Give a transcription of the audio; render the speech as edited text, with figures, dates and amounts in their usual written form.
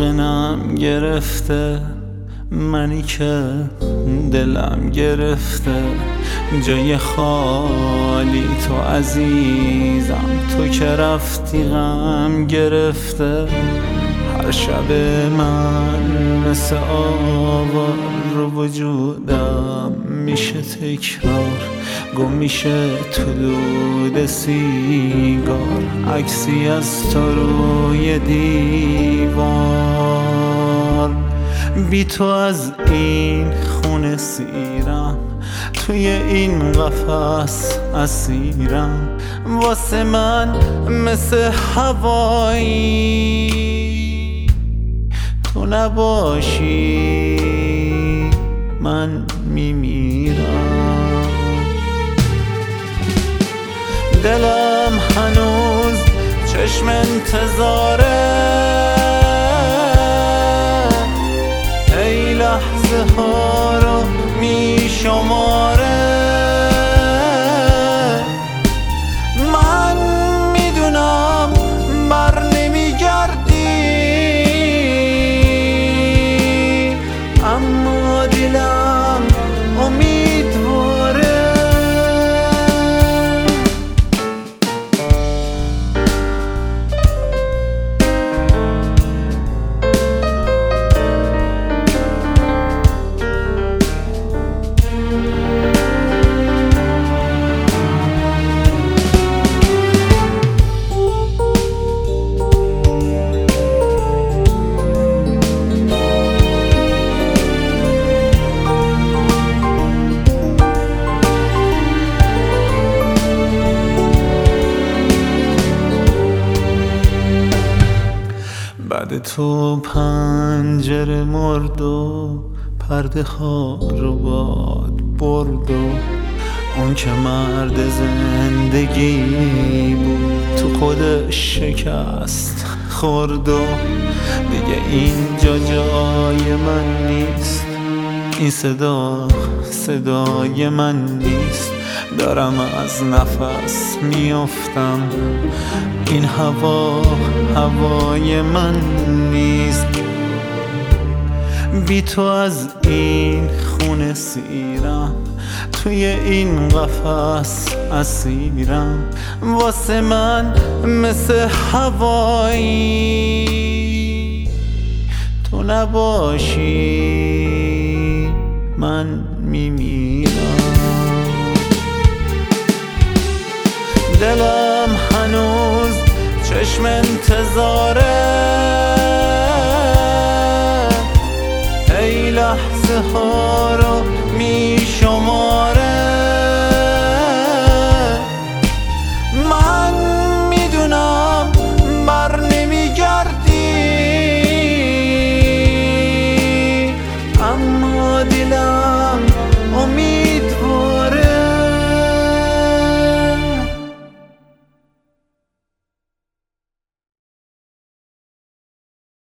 ساقنم گرفته، منی که دلم گرفته. جای خالی تو عزیزم، تو که رفتی غم گرفته. هر شب من مثل آوار رو وجودم میشه تکرار، گم میشه تو دود سیگار، عکسی از تو روی دیوار. بی تو از این خونه سیرم، توی این قفس اسیرم. واسه من مثل هوایی، تو نباشی من میمیرم. دلم هنوز چشم انتظاره، ای لحظه ها رو میشماره. من میدونم بر نمیگردی، اما دلم امیدواره. بعد تو پنجره مرد و پرده ها رو باد برد و اون که مرد زندگی بود تو خودش شکست خورد. و دیگه اینجا جای من نیست، این صدا صدای من نیست. دارم از نفس میافتم، این هوا هوای من نیست. بی تو از این خونه سیرم، توی این قفس اسیرم. واسه من مثل هوایی، تو نباشی من میمیرم. دلم هنوز چشم انتظاره، ای لحظه ها